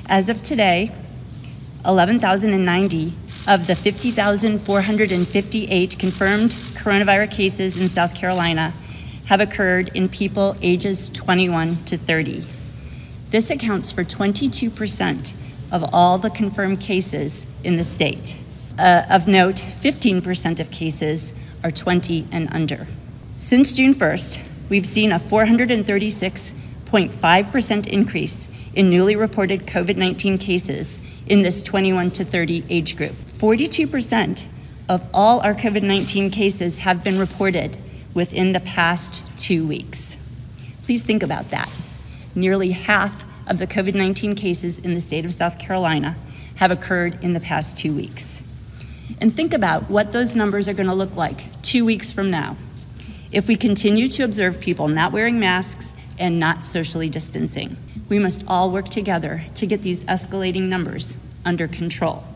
As of today, 11,090 of the 50,458 confirmed coronavirus cases in South Carolina have occurred in people ages 21 to 30. This accounts for 22% of all the confirmed cases in the state. Of note, 15% of cases are 20 and under. Since June 1st, we've seen a 436.5% increase in newly reported COVID-19 cases in this 21 to 30 age group. 42% of all our COVID-19 cases have been reported within the past 2 weeks. Please think about that. Nearly half of the COVID-19 cases in the state of South Carolina have occurred in the past 2 weeks. And think about what those numbers are going to look like 2 weeks from now if we continue to observe people not wearing masks and not socially distancing. We must all work together to get these escalating numbers under control.